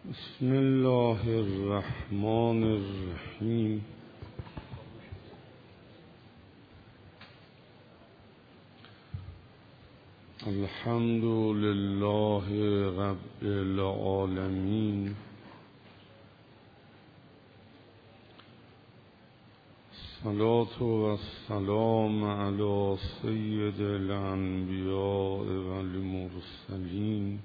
بسم الله الرحمن الرحیم. الحمد لله رب العالمین. الصلاة والسلام علی سید الانبیاء والمرسلین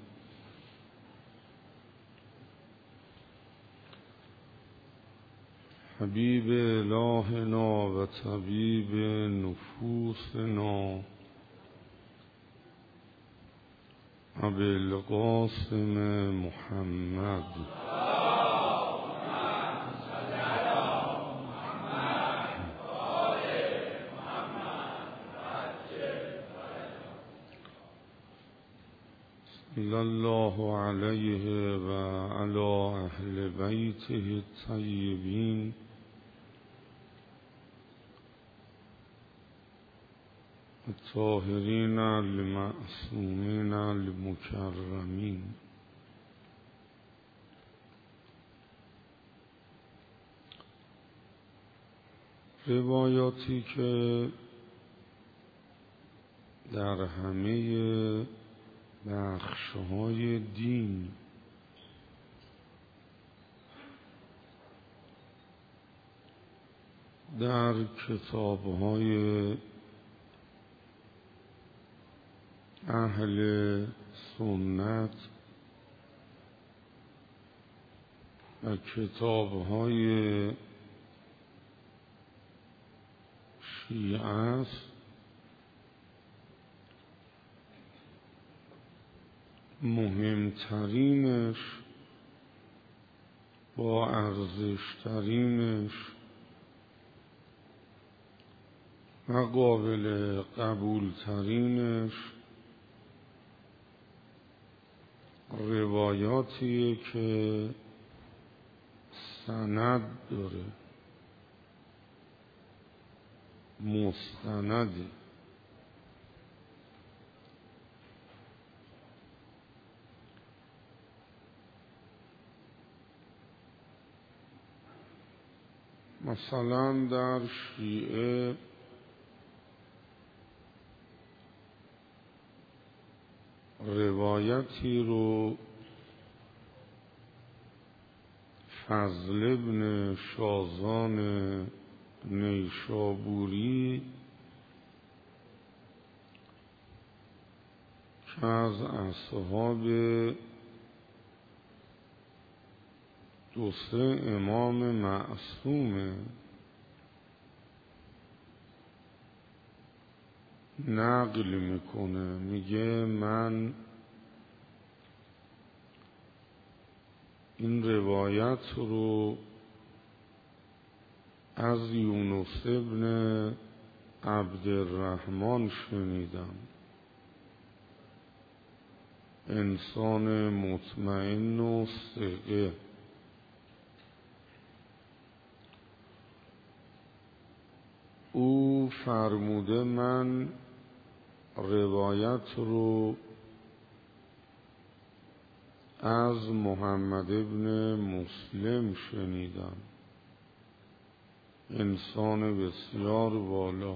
حبیب الهنا و طبیب نفوسنا ابی القاسم محمد صلی الله علیه و علی اهل بیته الطیبین الطاهرین المعصومین المکرمین. روایاتی که در همه بخش‌های دین در کتاب‌های اهل سنت و کتاب‌های شیعه است مهمترینش با ارزشترینش و قابل قبولترینش روایاتیه که سند داره، مستنده. مثلا در شیعه روایتی رو فضل ابن شازان نیشابوری که از اصحاب دو سه امام معصومه نقل میکنه، میگه من این روایت رو از یونس ابن عبدالرحمن شنیدم، انسان مطمئن و ثقه. او فرموده من روایت رو از محمد ابن مسلم شنیدم، انسان بسیار والا.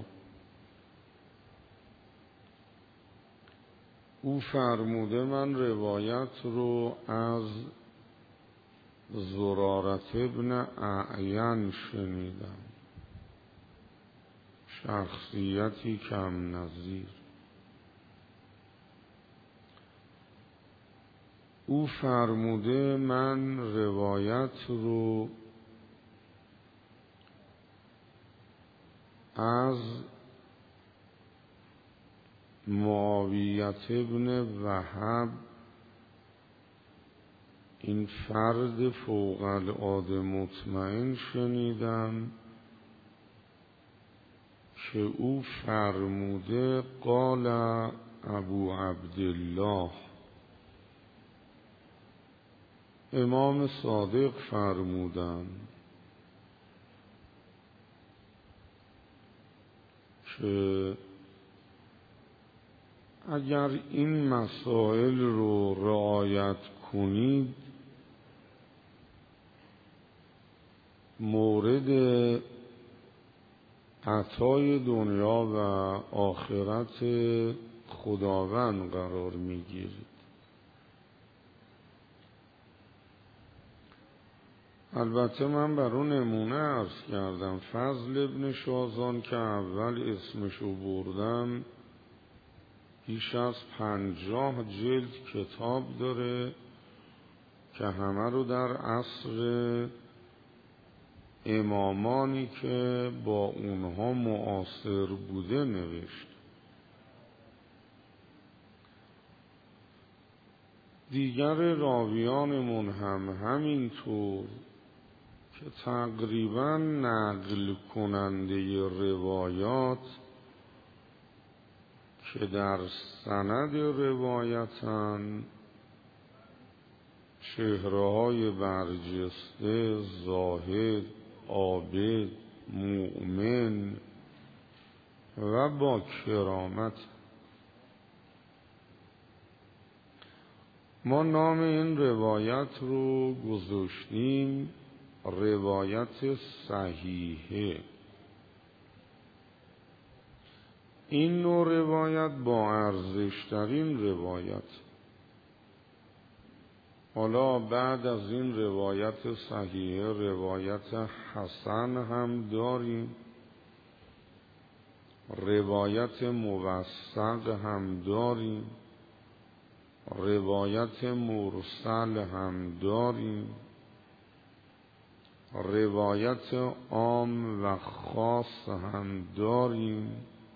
او فرموده من روایت رو از زرارت ابن اعین شنیدم، شخصیتی کم نظیر. او فرموده من روایت رو از معاویت ابن وهب، این فرد فوق العاده مطمئن شنیدم که او فرموده قال ابو عبدالله، امام صادق فرمودند که اگر این مسائل رو رعایت کنید مورد عطای دنیا و آخرت خداوند قرار میگیرید. البته من بر اون نمونه عرض کردم. فضل ابن شازان که اول اسمشو بردم بیش از 50 جلد کتاب داره که همه رو در عصر امامانی که با اونها معاصر بوده نوشت. دیگر راویانمون هم همینطور که تقریبا نقل کننده روایات که در سند روایتن چهره‌های برجسته، زاهد، عابد، مؤمن و با کرامت. ما نام این روایت رو گذاشتیم روایت صحیحه. این نوع روایت با ارزش‌ترین روایت. حالا بعد از این روایت صحیحه روایت حسن هم داریم، روایت موثق هم داریم، روایت مرسل هم داریم، روایت عام و خاص هم داریم،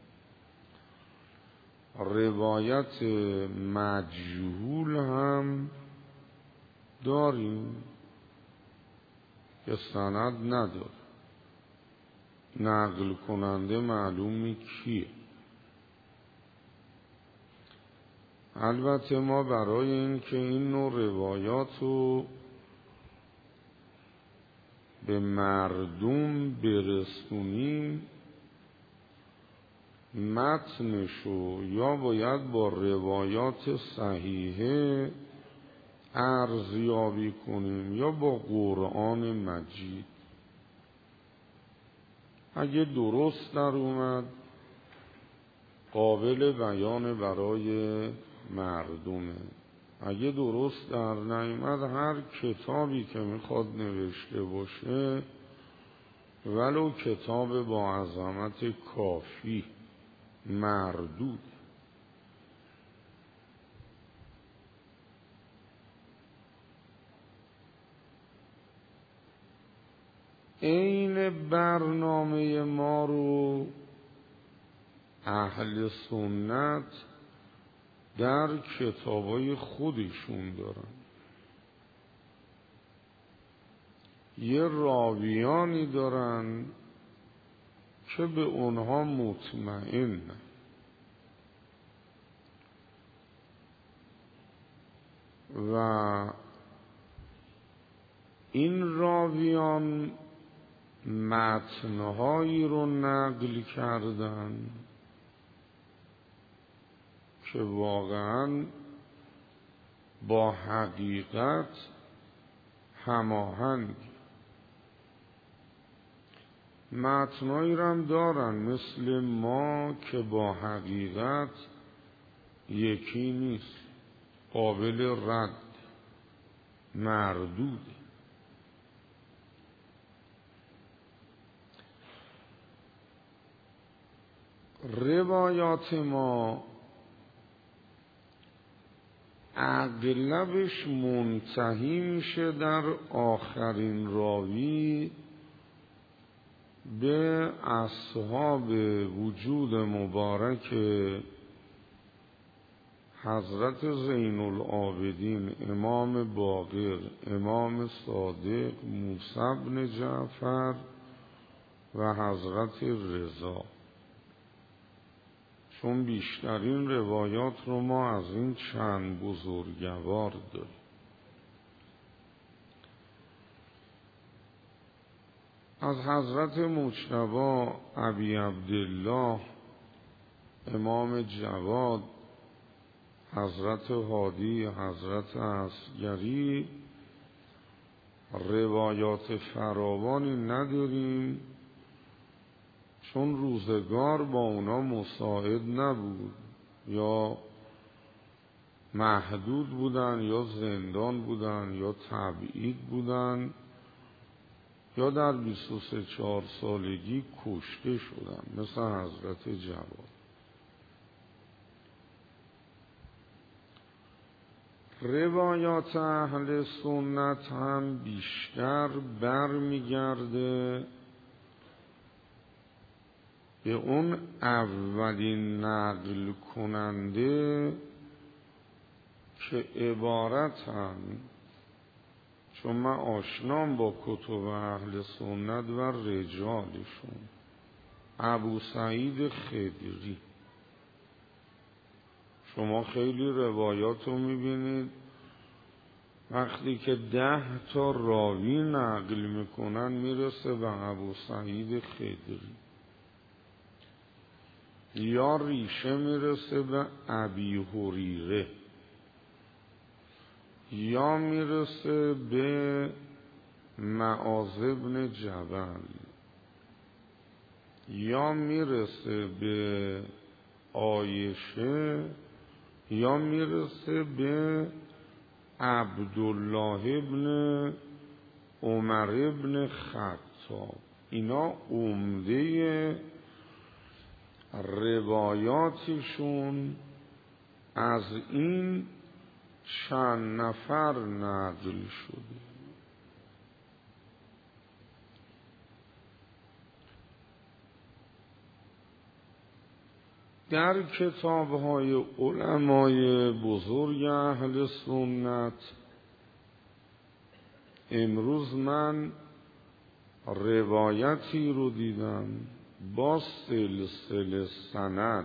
روایت مجهول هم داریم که سند نداره، نقل کننده معلومی کیه. البته ما برای این که این نوع روایات رو به مردم برسونیم متنشو یا باید با روایات صحیحه ارزیابی کنیم یا با قرآن مجید. اگه درست در اومد قابل بیان برای مردمه، اگه درست در نیامد هر کتابی که میخواد نوشته باشه ولو کتاب با عظمت کافی مردود. این برنامه ما رو اهل سنت در کتابای خودشون دارن. یه راویانی دارن که به اونها مطمئن و این راویان متنهایی رو نقل کردن که واقعا با حقیقت هماهنگ. متنهایی رو هم دارن مثل ما که با حقیقت یکی نیست، قابل رد، مردود. روایات ما اغلبش منتهی میشه در آخرین راوی به اصحاب وجود مبارک حضرت زین العابدین، امام باقر، امام صادق، موسی بن جعفر و حضرت رضا. چون بیشترین روایات رو ما از این چند بزرگوار داریم. از حضرت مجتبی ابی عبدالله امام جواد، حضرت هادی، حضرت عسگری روایات فراوانی نداریم، چون روزگار با اونا مساعد نبود، یا محدود بودن، یا زندان بودن، یا تبعید بودن، یا در 23-4 سالگی کشته شدن، مثل حضرت جواد. روایات اهل سنت هم بیشتر برمیگرده به اون اولین نقل کننده که عبارتن، چون من آشنام با کتب اهل سنت و رجالشون، ابو سعید خدری. شما خیلی روایات رو میبینید وقتی که 10 تا راوی نقل میکنن میرسه به ابو سعید خدری، یا ریشه میرسه به ابی هریره، یا میرسه به معاذ بن جبل، یا میرسه به عایشه، یا میرسه به عبدالله ابن عمر ابن خطاب. اینا عمده روایاتشون از این چند نفر نقل شده. در کتاب‌های علمای بزرگ اهل سنت امروز من روایتی رو دیدم با سلسله سند،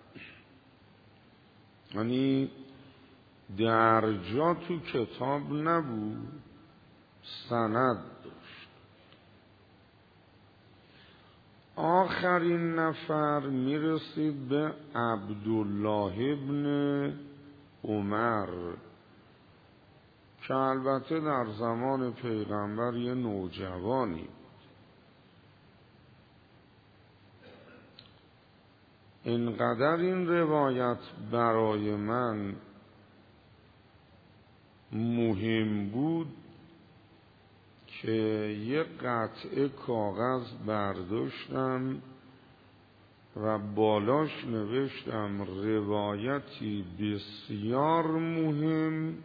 یعنی درجا تو کتاب نبود، سند داشت. آخرین نفر میرسید به عبدالله ابن عمر که البته در زمان پیغمبر یه نوجوانی بود. اینقدر این روایت برای من مهم بود که یه قطعه کاغذ برداشتم و بالاش نوشتم روایتی بسیار مهم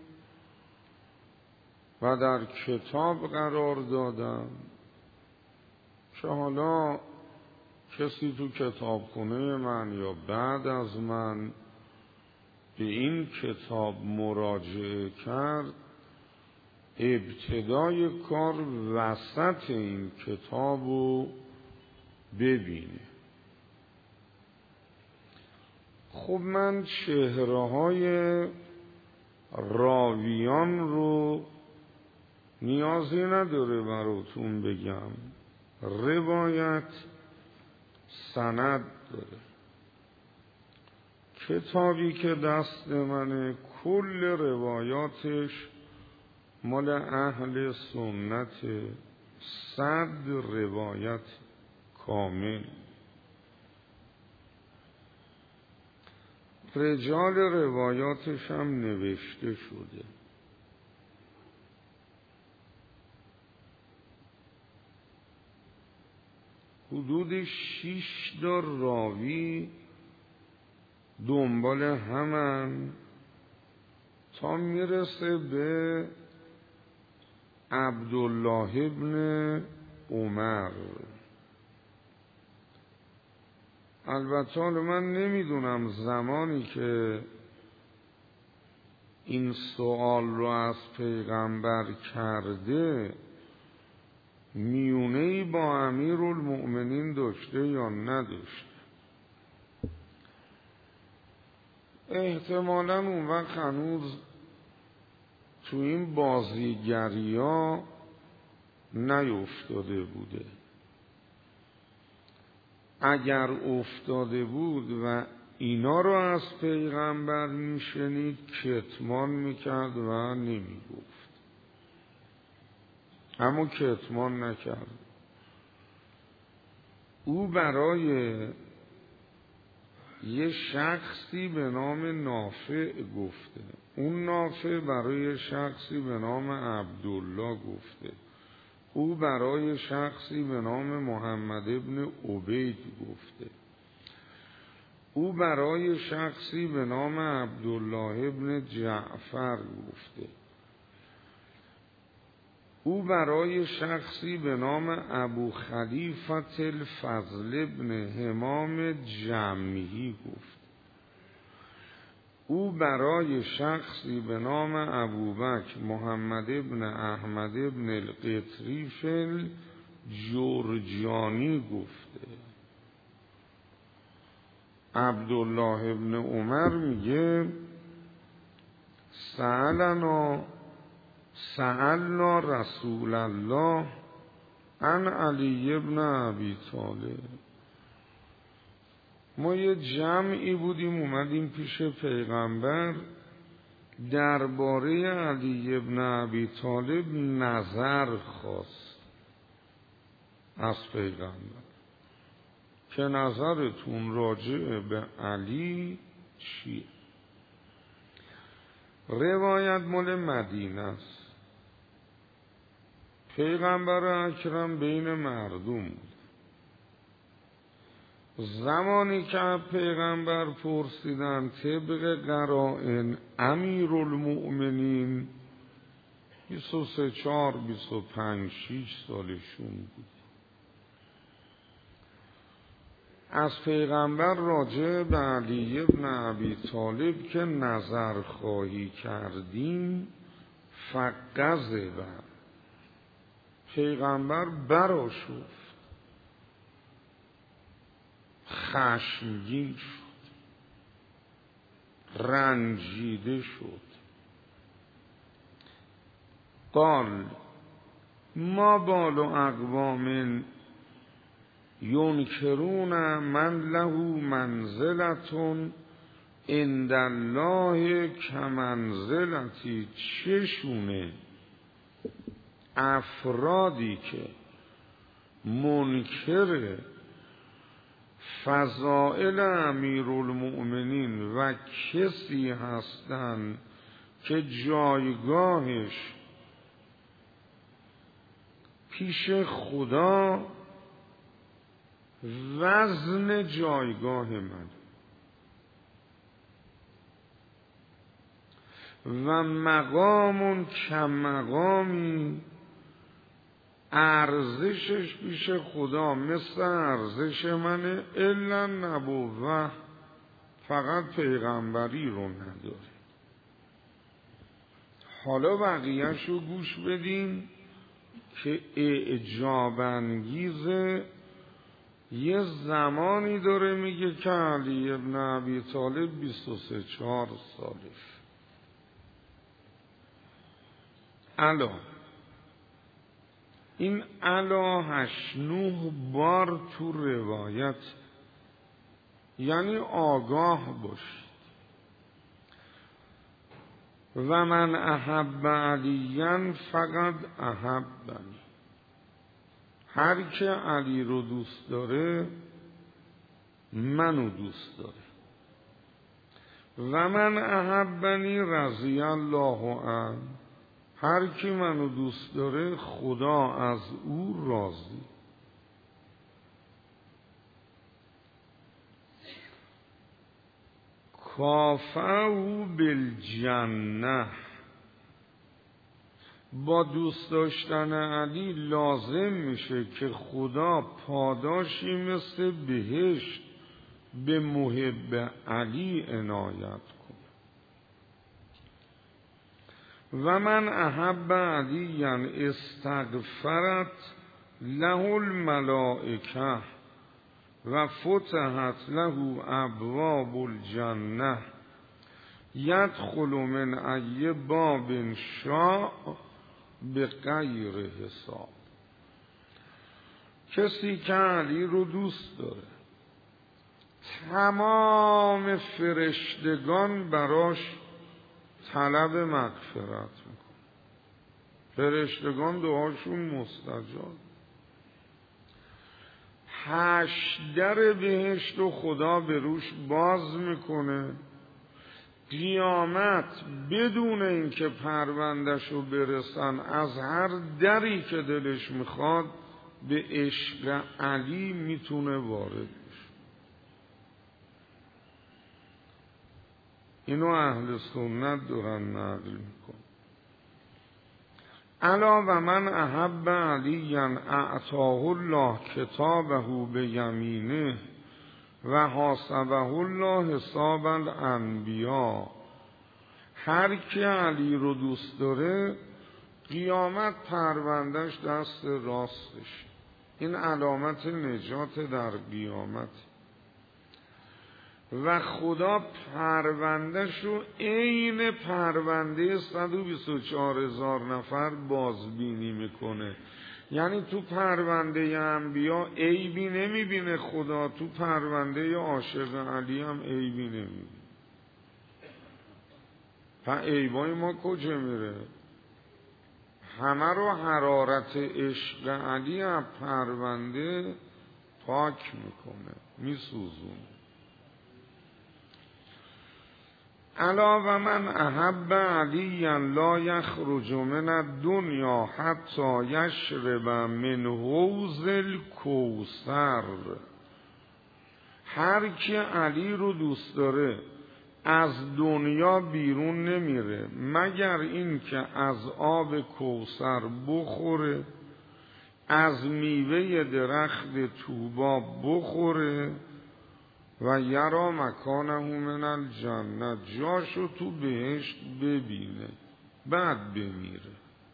و در کتاب قرار دادم که حالا کسی تو کتابخونه من یا بعد از من به این کتاب مراجعه کرد، ابتدای کار وسط این کتابو ببینه. خب من چهره‌های راویان رو نیازی نداره براتون بگم، روایت سند داره. کتابی که دست منه کل روایاتش مال اهل سنت، 100 روایت کامل. رجال روایاتش هم نوشته شده. حدود 6 تا راوی دنبال همن تا میرسه به عبدالله ابن عمر. البته من نمیدونم زمانی که این سوال رو از پیغمبر کرده میونه‌ای با امیرالمؤمنین داشته یا نداشته. احتمالاً اون وقت هنوز تو این بازیگری ها نیفتاده بوده. اگر افتاده بود و اینا رو از پیغمبر میشنید کتمان میکرد و نمیگفت. اما کتمان نکرد. او برای یه شخصی به نام نافع گفته، اون نافع برای شخصی به نام عبدالله گفته، او برای شخصی به نام محمد ابن عبید گفته، او برای شخصی به نام عبدالله ابن جعفر گفته، او برای شخصی به نام ابو خلیفة الفضل ابن همام جمعی گفت، او برای شخصی به نام ابوبکر محمد ابن احمد ابن القطریف الجرجانی گفته. عبدالله ابن عمر میگه سألنا رسول الله عن علی ابن ابی طالب. ما یه جمعی بودیم اومدیم پیش پیغمبر درباره علی ابن ابی طالب نظر خواست از پیغمبر که نظرتون راجع به علی چیه؟ روایت مال مدینه است. پیغمبر اکرم بین مردم بود. زمانی که پیغمبر پرسیدن طبق قرائن امیرالمؤمنین 23 4 25 6 سالشون بود. از پیغمبر راجع به علی ابن ابی طالب که نظر خواهی کردیم فقذب، پیغمبر برآشفت، خشمگین شد، رنجیده شد. قال ما بال اقوام ینکرون من له منزلة عند الله کمنزلتی. چشونه افرادی که منکر فضائل امیرالمؤمنین و کسی هستند که جایگاهش پیش خدا وزن جایگاه من و مقام کم مقامی، ارزشش پیش خدا مثل ارزش منه، الا نبوه، فقط پیغمبری رو نداره. حالا بقیهش رو گوش بدین که اعجاب انگیزه. یه زمانی داره میگه که علی ابن ابی طالب 23 4 سالش. الا این الا 8 9 بار تو روایت، یعنی آگاه باشید. و من احب علیاً فقط احبنی، هر که علی رو دوست داره منو دوست داره. و من احبنی رضی الله عنه، هر کی منو دوست داره خدا از او راضی. کافه بالجنه، با دوست داشتن علی لازم میشه که خدا پاداشی مثل بهشت به محب علی عنایت کنه. و من احب علی استغفرت له الملائکه و فتحت له ابواب الجنه یدخل من ای باب شاء به غیر حساب. کسی که علی رو دوست داره تمام فرشتگان براش طلب مغفرت میکنه. فرشتگان دعاشون مستجاب. 8 در بهشت و خدا به روش باز میکنه. قیامت بدون اینکه پروندهشو برسن از هر دری که دلش میخواد به عشق علی میتونه وارد بشه. اینو اهل سنت دارن نقل میکن. الا و من احب علیا اعطاه الله کتابه به یمینه و حاسبه الله حساب الانبیا. هر کی علی رو دوست داره قیامت پروندهش دست راستش. این علامت نجات در قیامت. و خدا پروندهش رو عین پرونده 124,000 نفر بازبینی میکنه. یعنی تو پرونده انبیا عیبی نمیبینه خدا، تو پرونده عاشق علی هم عیبی نمیبینه. عیبای ما کجا میره؟ همه رو حرارت عشق علی از پرونده پاک میکنه، میسوزونه. الا و من احب علیا لا یخرج من الدنیا حتی یشرب من حوض الکوثر. هر کی علی رو دوست داره از دنیا بیرون نمیره مگر این که از آب کوثر بخوره، از میوه درخت طوبا بخوره و یرا مکانه من الجنه، جاشو تو بهشت ببینه بعد بمیره.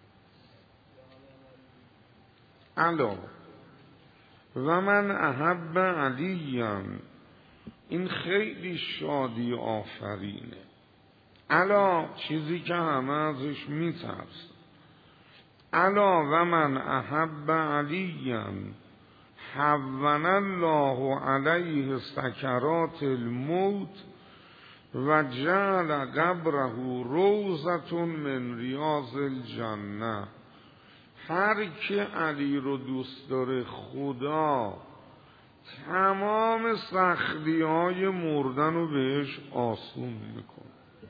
الا و من احب علیا، این خیلی شادی آفرینه. الا چیزی که همه ازش میترسن. الا و من احب علیا حون الله علیه سکرات الموت و جعل قبره روضة من ریاض الجنه. هر که علی رو دوست داره خدا تمام سختی های مردن رو بهش آسون میکنه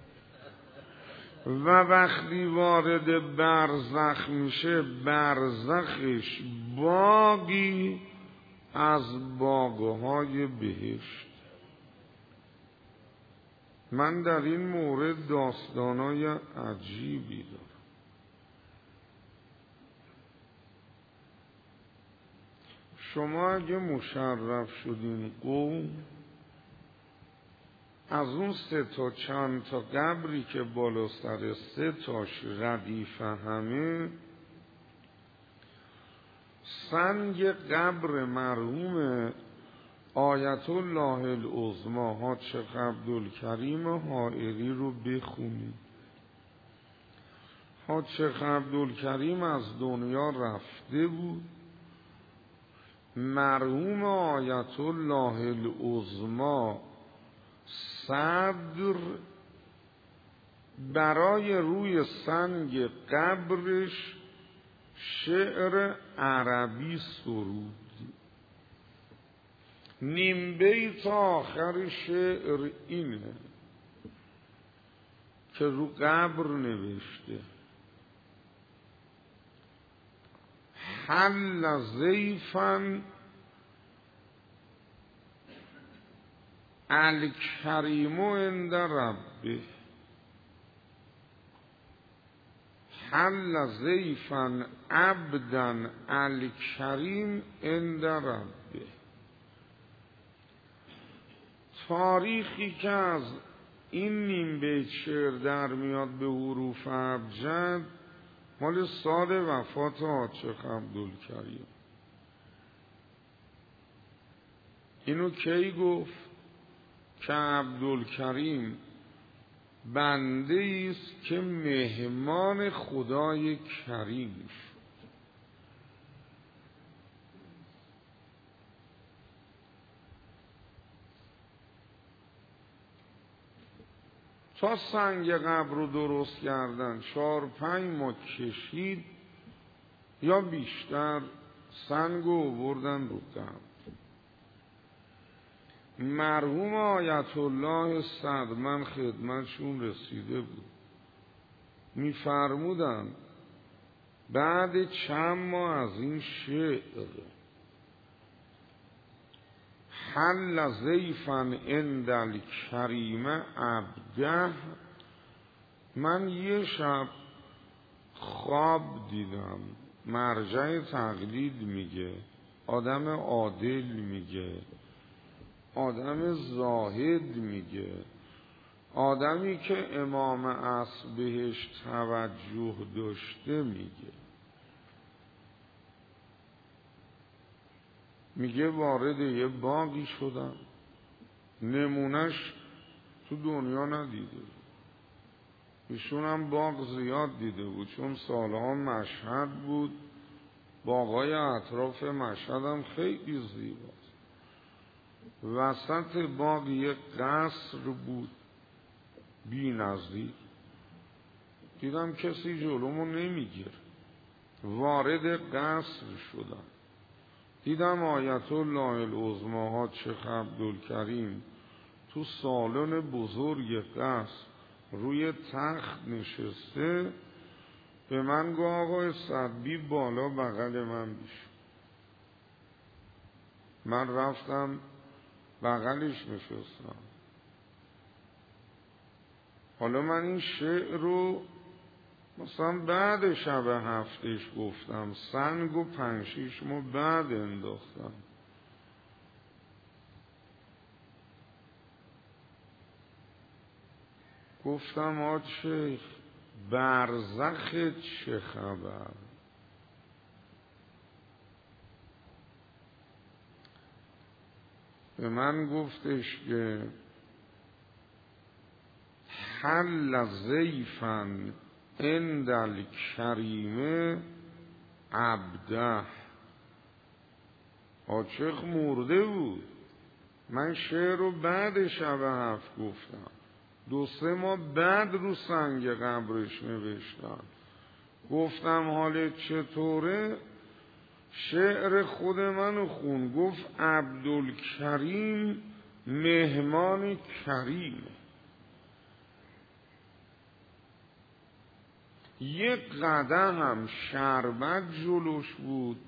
و وقتی وارد برزخ میشه برزخش باغی از باغهای بهشت. من در این مورد داستانای عجیبی دارم. شما اگه مشرف شدین قوم، از اون 3 تا چند تا قبری که بالا سر 3 تاش ردیف همه، سنگ قبر مرحوم آیت الله العظمی حاج عبدالکریم حائری رو بخونید. حاج عبدالکریم از دنیا رفته بود. مرحوم آیت الله العظمی صدر برای روی سنگ قبرش شعر عربی سرود. نیم بیت آخر شعر اینه که رو قبر نوشته: حل ضیفا الکریم عند ربه، حل ضیفا عبدا الکریم عند ربه. تاریخی که از این نیم بیت شعر در میاد به حروف ابجد مال سال وفات حاج عبدالکریم. اینو کی گفت؟ که عبدالکریم بنده است که مهمان خدای کریم شد. تا سنگ قبر رو درست کردن 4-5 ماه کشید یا بیشتر سنگ آوردن رو دم. مرحوم آیت الله صدر، من خدمتشون رسیده بود، می‌فرمودن بعد چند ماه از این شعر حل ضیفا عند الکریم عبده، من یه شب خواب دیدم، مرجع تقلید میگه، آدم عادل میگه، آدم زاهد میگه، آدمی که امام عصر بهش توجه داشته میگه وارد یه باغی شدم، نمونش تو دنیا ندیده، ایشون هم باغ زیاد دیده بود چون سالها مشهد بود، باغای اطراف مشهد هم خیلی زیباست. وسط باغ یک قصر بود بی نظیر، دیدم کسی جلومو نمیگیره، وارد قصر شدم، دیدم آیت الله العظمی حاج عبدالکریم تو سالن بزرگ قصر روی تخت نشسته، به من گفت آقای صدبی بالا بغل من بیش. من رفتم بغلش نشستم. حالا من این شعر رو مثلا بعد شب هفتش گفتم، سنگ و 5-6 ماه بعد انداختم. گفتم آج شیخ برزخ چه خبر؟ به من گفتش که حل ضیفا عند الکریم عبده. آچخ مرده بود، من شعر رو بعد شب هفت گفتم، 2-3 ماه بعد رو سنگ قبرش نوشتم، گفتم حالت چطوره؟ شعر خود منو خون، گفت عبدالکریم مهمان کریم. یک قدح هم شربت جلوش بود،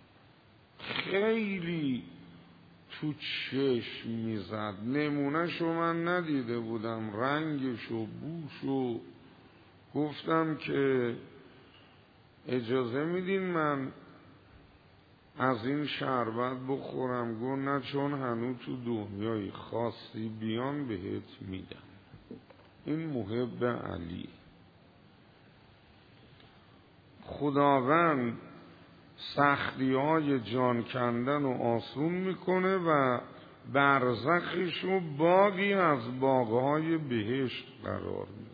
خیلی تو چشم میزد، نمونهشو من ندیده بودم، رنگشو بوشو. گفتم که اجازه میدین من از این شربت بخورم؟ گفت نه، چون هنوز تو دنیای خاصی بیان بهت میدم. این محب علی. خداوند سختی های جان کندن و آسون میکنه و برزخشو باغی از باغهای بهشت قرار میده.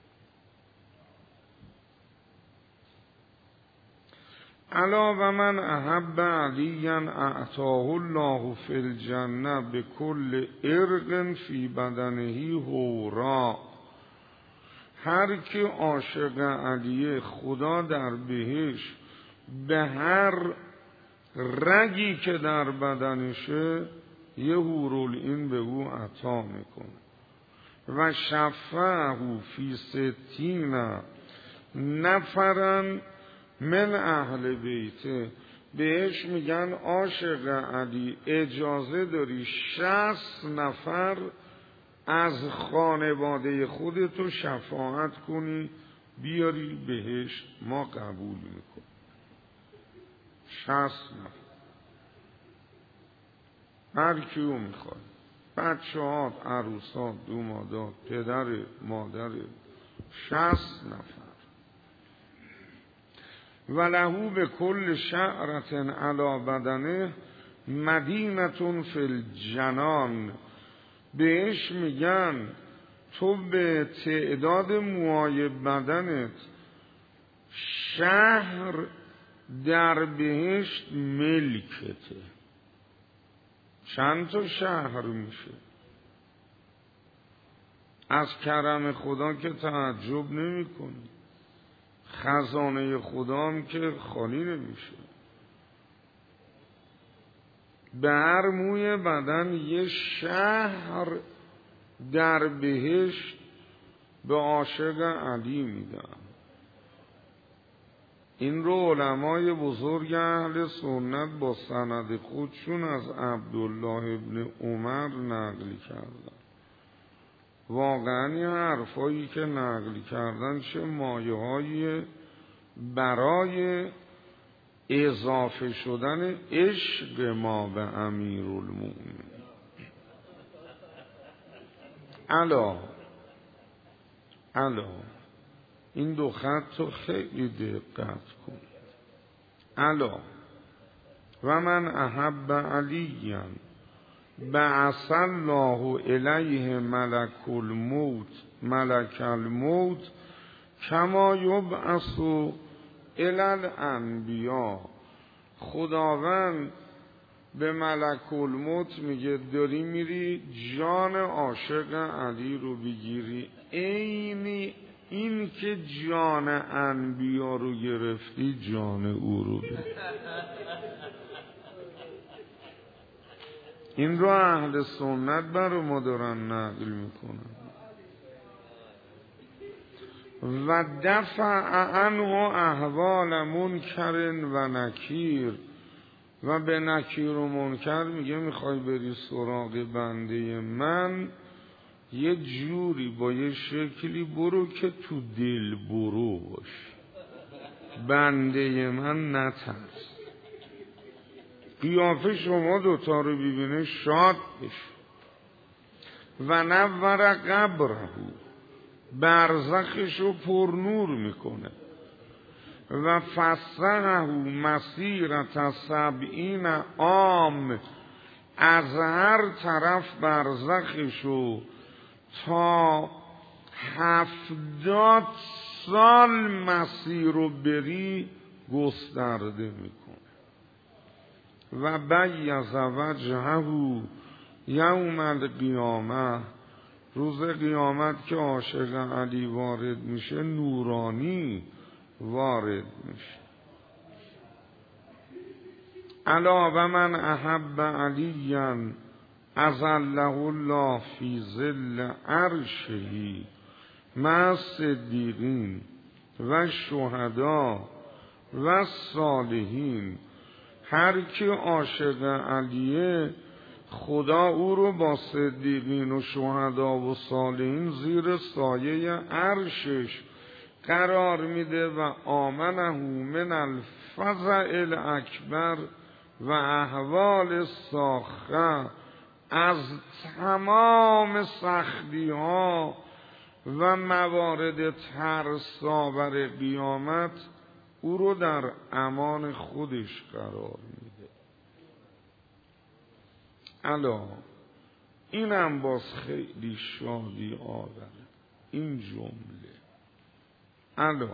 الا و من احب علیا اعطاه الله فی الجنه بكل ارق فی بدنه حورا. هر که عاشق علیه، خدا در بهشت به هر رگی که در بدنشه یه حورالعین به او عطا میکنه. و شفعه فی 60 نفرا من اهل بیته. بهش میگن عاشق علی اجازه داری 60 نفر از خانواده خودتو شفاعت کنی بیاری بهشت، ما قبول میکنیم. 60 نفر هر کیو میخواد، بچه‌هات، عروسات، دومادات، پدر، مادر، 60 نفر. ولهو به کل شعرت علی بدنه مدینة فی الجنان. بهش میگن تو به تعداد موهای بدنت شهر در بهشت ملکته. چند تا شهر میشه؟ از کرم خدا که تعجب نمی کنی. خزانه خدام که خالی نمیشه. به هر موی بدن یه شهر در بهشت به عاشق علی میدن. این رو علمای بزرگ اهل سنت با سند خودشون از عبدالله ابن عمر نقل کردن. واقعا این حرفایی که نقل کردن چه مایه‌هایی برای اضافه شدن عشق ما به امیرالمومنین. الا این دو خط رو خیلی دقت کنید. الا و من احب علیا بعث الله الیه ملک الموت کما یبعث الی الانبیاء. خداوند به ملک الموت میگه داری میری جان عاشق علی رو بگیری، عین این که جان انبیا رو گرفتی جان او رو بگیر. این رو اهل سنت برای ما دارن نقل میکنن. و دفع عنه احوال منکر و نکیر. و به نکیر و منکر میگه میخوای بری سراغ بنده من، یه جوری با یه شکلی برو که تو دل برو باش، بنده من نترس. قیافه شما دوتا رو ببینه شاد بشه. و نور قبره، برزخش رو پر نور میکنه. و فسحه مسیرت 70 عام، از هر طرف برزخشو تا 70 سال مسیر رو بری گسترده میکنه. و بیض وجهه یوم القیامه، روز قیامت که عاشق علی وارد میشه نورانی وارد میشه. الا و من احب علیا اظله الله فی ظل عرشه مع الصدیقین و الشهداء و الصالحین. هر کی عاشق علیه خدا او رو با صدیقین و شهدا و صالحین زیر سایه عرشش قرار میده. و آمنه من الفزع الاکبر و احوال ساخه، از تمام سختی ها و موارد ترس‌آور قیامت او رو در امان خودش قرار میده. الا اینم باز خیلی شادی آوره این جمله. الا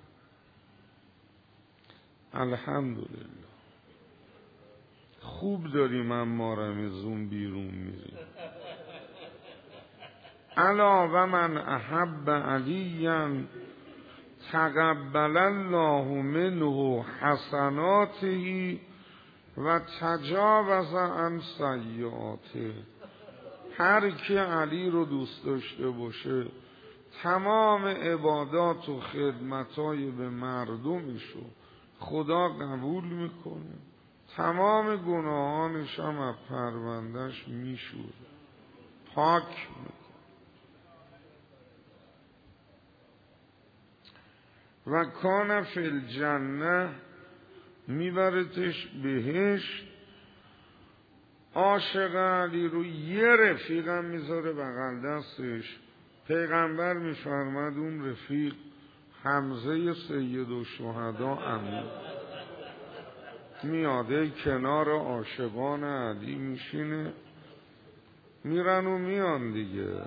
الحمدلله خوب داریم اما رمزون بیرون میریم. الا و من احب علیا تقبل الله منه حسناته و تجاوز عن سیئاته. هر کی علی رو دوست داشته باشه تمام عبادات و خدمتای به مردمشو خدا قبول میکنه، تمام گناهانش هم از پروندهش میشوره، پاک میکنه. و کان فی الجنه، میبرتش بهشت. عاشق علی رو یه رفیقم میذاره بغل دستش. پیغمبر میفرماد اون رفیق حمزه سید الشهدا امین میاده کنار عاشقان علی میشینه، میرن و میان دیگه.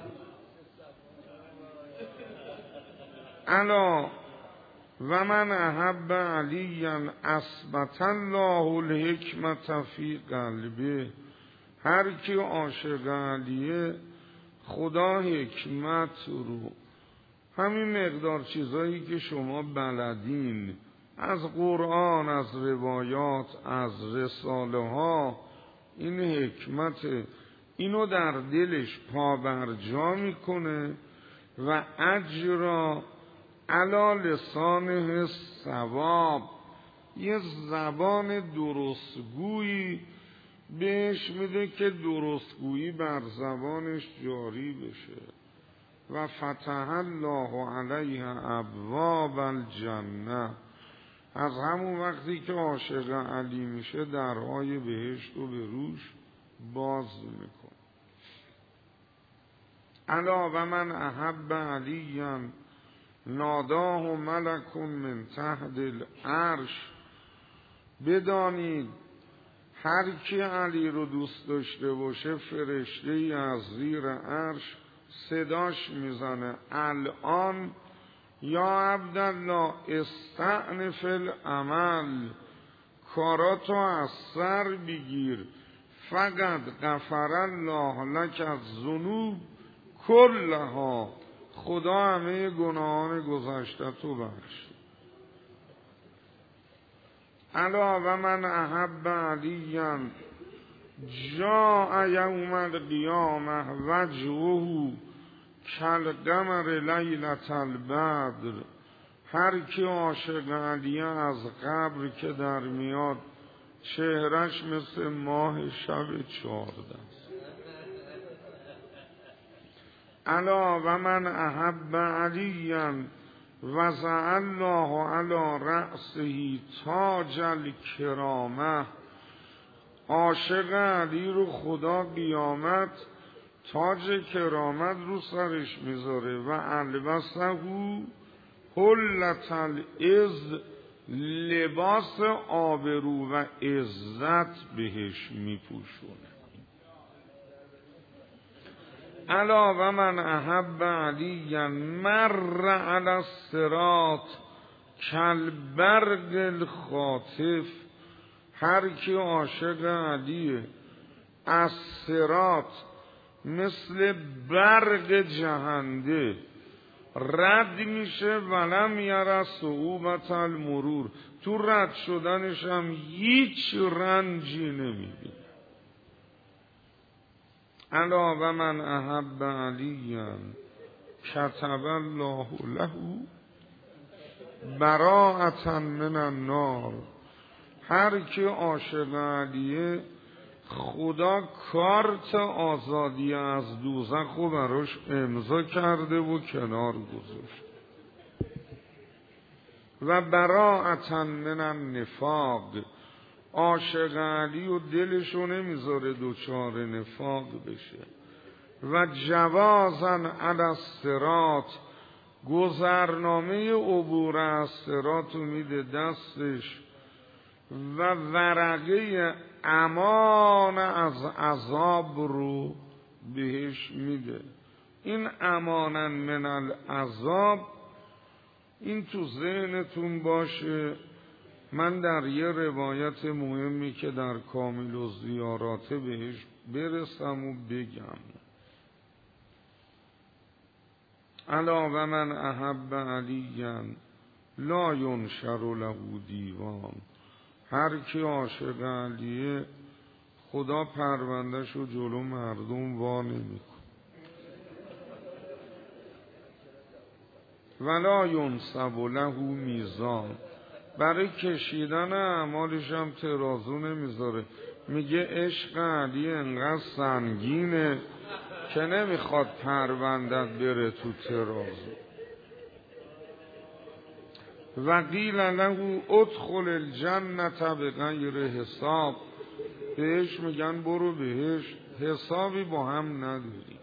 الا و من احب علیا اثبت الله الحکمت فی قلبه. هر کی عاشق علیه خدا حکمت رو همین مقدار چیزایی که شما بلدین از قرآن، از روایات، از رساله ها، این حکمت، اینو در دلش پابرجا میکنه و اجرا علی لسانه ثواب، یه زبان درستگویی بهش میده که درستگویی بر زبانش جاری بشه. و فتح الله علیه ابواب الجنه، از همون وقتی که عاشق علی میشه درهای بهشت رو به روش باز میکن. الا و من احب علیا ناداه ملک من تحت العرش، بدانید هر کی علی رو دوست داشته باشه فرشته ای از زیر عرش صداش میزنه الان یا عبدالله استأنف العمل، کاراتو از سر بگیر، فقط غفر الله لک الذنوب کلها، خدا همه گناهان گذشته تو بخش. الا و من احب علیا جاء یوم القیامه وجهه کالقمر لیلة البدر، هر کی عاشق علیه از قبر که در میاد چهرش مثل ماه شب 14 است. الا و من احب علیا وضع الله علی رأسه تاج الکرامه، عاشق علی رو خدا قیامت تاج کرامت رو سرش میذاره و البسه حلة العز، لباس آبرو و عزت بهش میپوشونه. الا و من احب علیا مر علی الصراط کالبرق الخاطف، هر کی عاشق علیه از صراط مثل برق جهنده رد میشه ولم یرى صعوبة المرور، تو رد شدنش هم هیچ رنجی نمیبینه. الا و من احب علیا کتب الله له براءة من النار، هر کی عاشق علیه خدا کارت آزادی از دوزخ رو براش امضا کرده و کنار گذاشت. و براءة من النفاق، عاشق علی و دلشو نمیذاره دوچار نفاق بشه. و جوازا علی الصراط، گذرنامه عبور از صراط رو میده دستش و ورقه امان از عذاب رو بهش میده. این امانا من العذاب، این تو ذهنتون باشه. من در یه روایت مهمی که در کامل الزیارات بهش برسم و بگم. الا و من احب علیا لا ینشر له دیوان، هر کی عاشق علیه خدا پروندهش رو جلو مردم وا نمی‌کنه. ولا ینصب له میزان، برای کشیدن اعمالش هم ترازو نمیذاره. میگه عشق علی انقدر سنگینه که نمیخواد پروندت بره تو ترازو. و قیل له ادخل الجنة بغیر حساب، بهش میگن برو بهش، حسابی با هم نداری.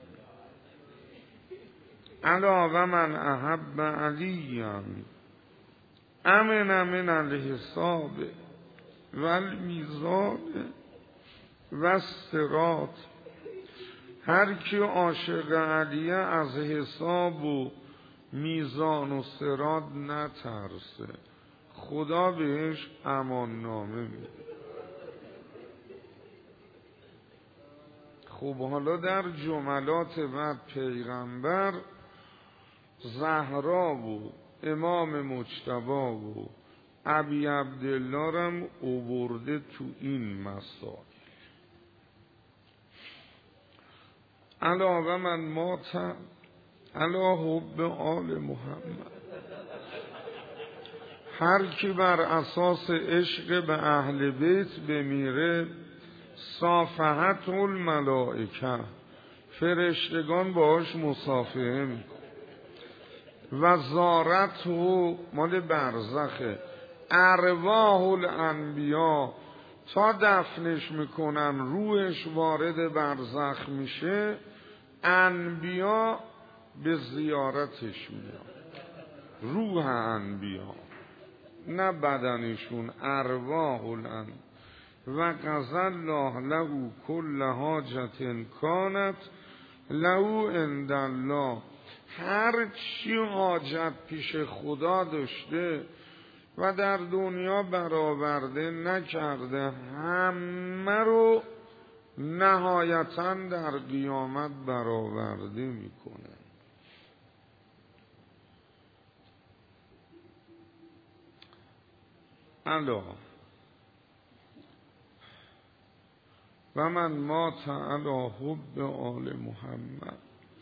الا و من احب علیا امن من الحساب و المیزان و الصراط، هر کی عاشق علیه از حساب و میزان و صراط نترسه، خدا بهش امان نامه میده. خب حالا در جملات بعد پیغمبر زهرا و امام مجتبی و ابی عبدالله رم آورده تو این مسائل. علاوه من مات علی حب آل محمد، هر کی بر اساس عشق به اهل بیت بمیره صافحت الملائکه، فرشتگان باهاش مصافحه میکنه. و زارت و مال برزخه، ارواح الانبیا تا دفنش میکنن روحش وارد برزخ میشه، انبیا به زیارتش میان، روح انبیا نه بدنشون، ارواح الانبیا. و قضى الله له کل حاجت کانت له عند الله، هر چی حاجت پیش خدا داشته و در دنیا برآورده نکرده همه رو نهایتاً در قیامت برآورده میکنه. الا و من مات علی حب آل محمد،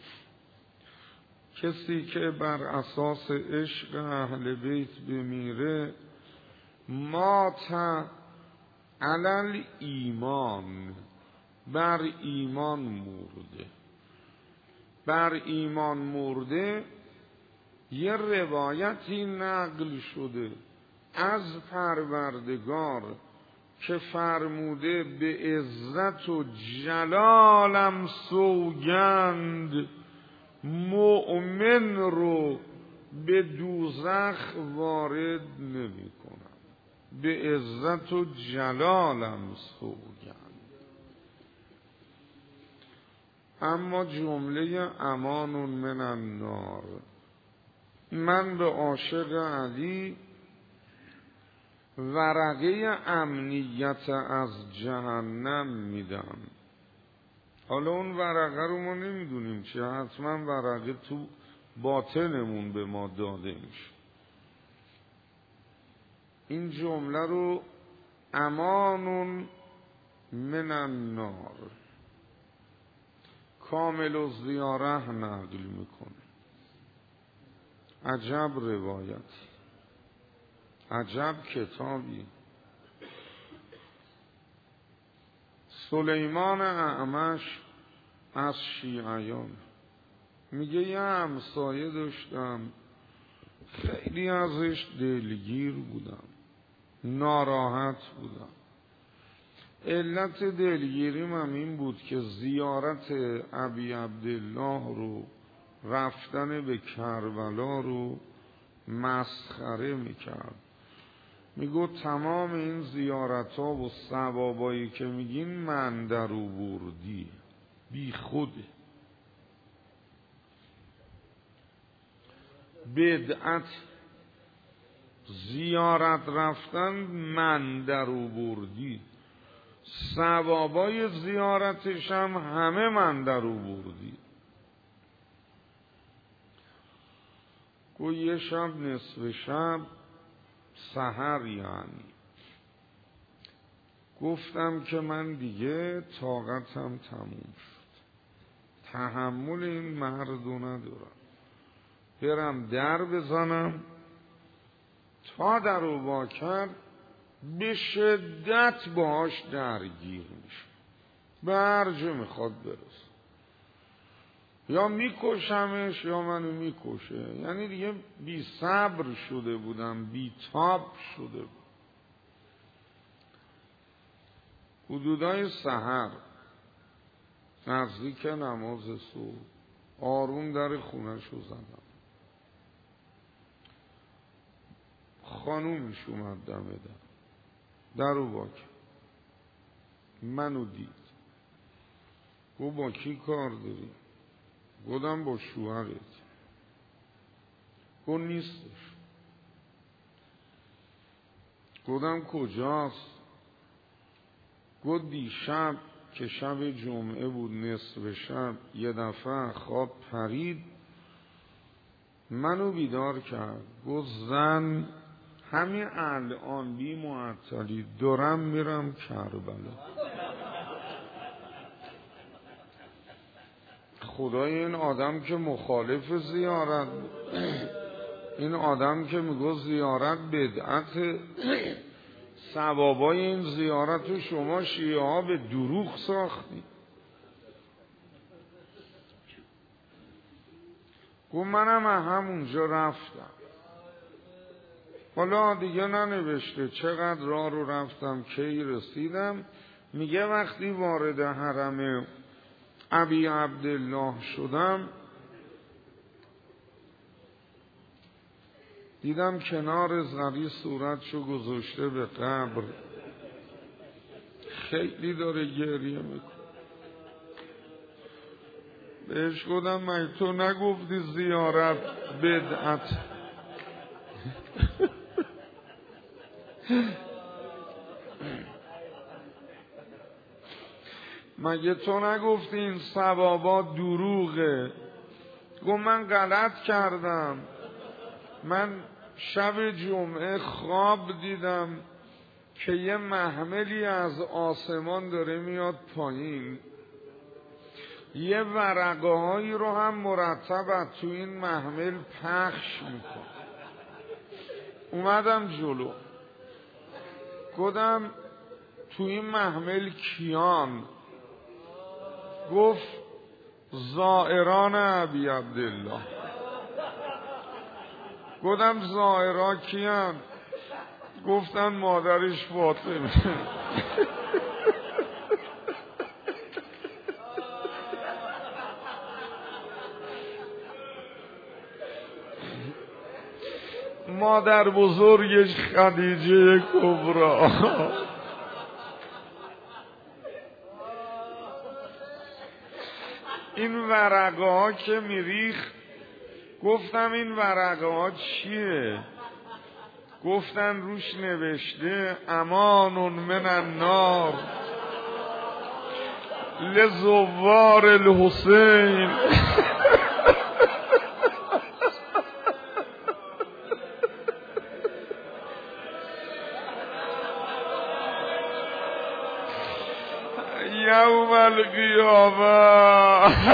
کسی که بر اساس عشق اهل بیت بمیره مات علی ایمان، بر ایمان مرده. بر ایمان مرده یه روایتی نقل شده از پروردگار که فرموده به عزت و جلالم سوگند مؤمن رو به دوزخ وارد نمی کنم، به عزت و جلالم سوگند. اما جمله امان من النار، من به عاشق علی ورقه امنیت از جهنم میدم. حالا اون ورقه رو ما نمیدونیم چه، حتما ورقه تو باطنمون به ما داده میشه. این جمله رو امان من النار کامل الزیاره نقل میکنه. عجب روایت، عجب کتابی. سلیمان اعمش از شیعیان میگه یه همسایه داشتم، خیلی ازش دلگیر بودم، ناراحت بودم. علت دلگیریم هم این بود که زیارت ابی عبدالله رو، رفتن به کربلا رو مسخره میکرد. میگو تمام این زیارت ها و ثوابایی که میگین من در آوردی، بی خوده. بدعت زیارت رفتن من در آوردی، ثوابای زیارتش هم همه من در آوردی. گو یه شب نصف شب سحر یعنی گفتم که من دیگه طاقتم تموم شد، تحمل این مردو ندارم، برم در بزنم. تا در رو وا کرد به شدت باهاش درگیر میشه، به هر جا میخواد برسه، یا میکشمش یا منو میکشه. یعنی دیگه بی صبر شده بودم، بی تاب شده بود. حدودای سحر نزدیک نماز صبح آروم در خونش رو زدم. خانومش اومد دم در رو باک منو دید، گو با کی کار داری؟ گفتم با شوهرت. گو نیستش. گفتم کجاست؟ گو دیشب که شب جمعه بود نصف شب یه دفعه خواب پرید، منو بیدار کرد، گفت زن همین الان بی معطلی دارم میرم کربلا. خدای این آدم که مخالف زیارت، این آدم که میگه زیارت بدعت، ثوابای این زیارت رو شما شیعه ها به دروغ ساختی. گفت منم همونجا رفتم. حالا دیگه ننوشته چقدر راه رو رفتم کی رسیدم. میگه وقتی وارد حرم ابی عبدالله شدم دیدم کنار زری صورتشو گذاشته به قبر، خیلی داره گریه میکنه. بهش گفتم من تو نگفتی زیارت بدعت؟ مگه تو نگفتی این ثوابا دروغه؟ گفت من غلط کردم. من شب جمعه خواب دیدم که یه محملی از آسمان داره میاد پایین، یه ورقه هایی رو هم مرتب تو این محمل پخش میکنه. اومدم جلو، گفتم تو این محمل کیان؟ گفت زائران ابی عبدالله. گفتم زائران کیان؟ گفتن مادرش فاطمه. مادر بزرگش خدیجه کبرا. این ورقه ها که میریخ، گفتم این ورقه ها چیه؟ گفتن روش نوشته امان من النار لزوار الحسین. یوم القیامه.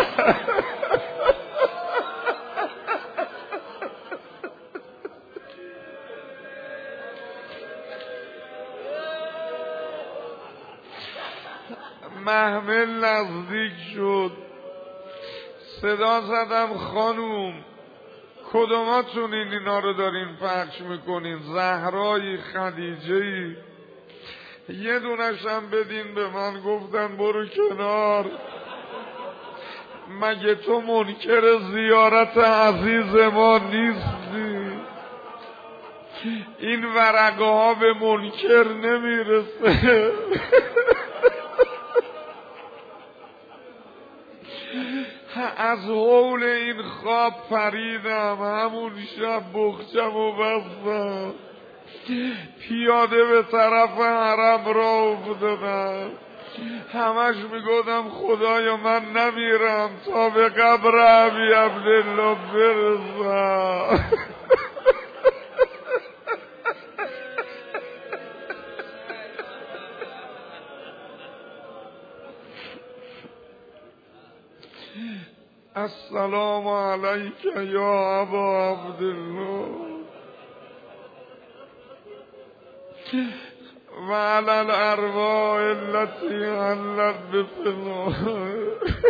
محمل نزدیک شد، صدا زدم خانوم کدوماتون اینا رو دارین پخش میکنین؟ زهرایی، خدیجه‌ای؟ یه دونشم بدین به من. گفتن برو کنار، مگه تو منکر زیارت عزیز ما نیستی؟ این ورقه ها به منکر نمیرسه. از حول این خواب پریدم، همون شب بخچم و بستم، پیاده به طرف حرم را افتادم. همش میگفتم خدایا من نمیرم تا به قبر ابی عبدالله برسم. السلام علیک یا ابا عبدالله و علی الارواح التي حلت بفناه.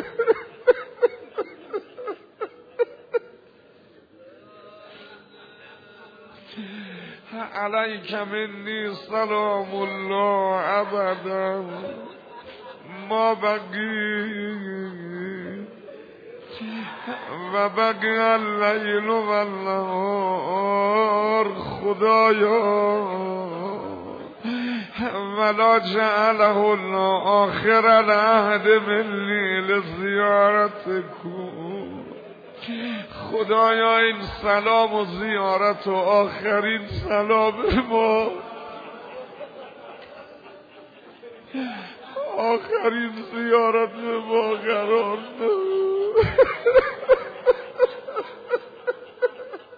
علیک منی سلام الله ابدا ما بقی و بقی اللیل و النهار. خدایا ولا جعله الله آخر العهد منی لزیارتکم. خدایا این سلام و زیارت و آخرین سلام ما، آخرین زیارت ما قرار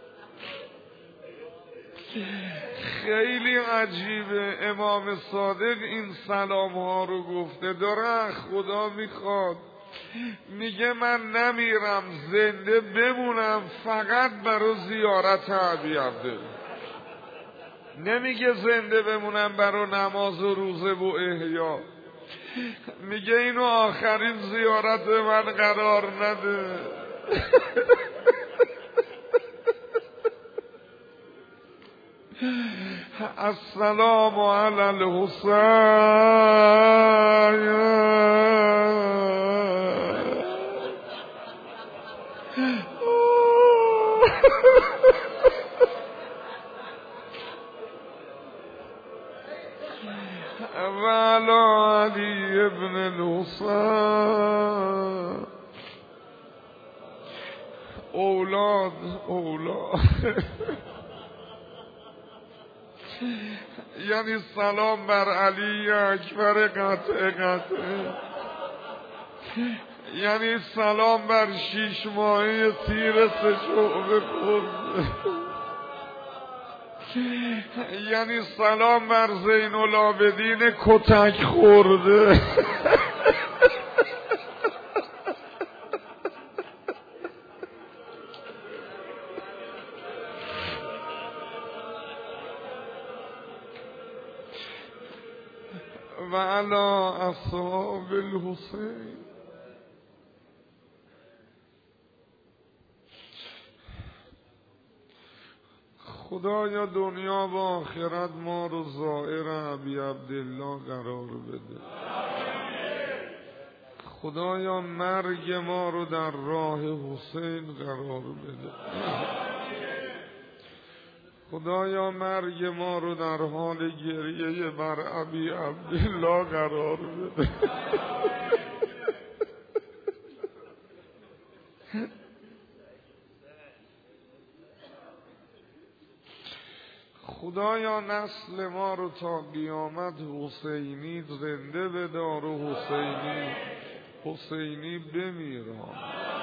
عجیبه، امام صادق این سلام ها رو گفته، داره خدا میخواد، میگه من نمیرم، زنده بمونم فقط برای زیارت ابی عبدالله. نمیگه زنده بمونم برای نماز و روزه و احیا، میگه اینو آخرین زیارت من قرار نده. السلام علی الحسین و علی علی ابن الحسین. اولاد یعنی سلام بر علی اکبر قطع، یعنی سلام بر 6 ماهه تیر 3 شعبه خورده، یعنی سلام بر زین العابدین کتک خورده. و علی اصحاب الحسین. خدایا دنیا و آخرت ما رو زائر ابی عبدالله قرار بده. خدایا مرگ ما رو در راه حسین قرار بده. خدایا مرگ ما رو در حال گریه بر ابی عبدالله قرار بده. خدایا نسل ما رو تا قیامت حسینی زنده بدار و حسینی بمیران.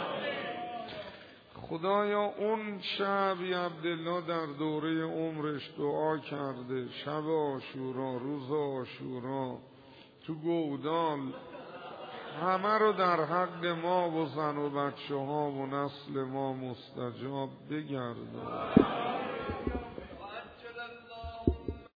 خدایا اون شب عبدالله در دوره عمرش دعا کرده، شب عاشورا، روز عاشورا تو گودال، همه رو در حق ما و زن و بچه ها و نسل ما مستجاب بگردان.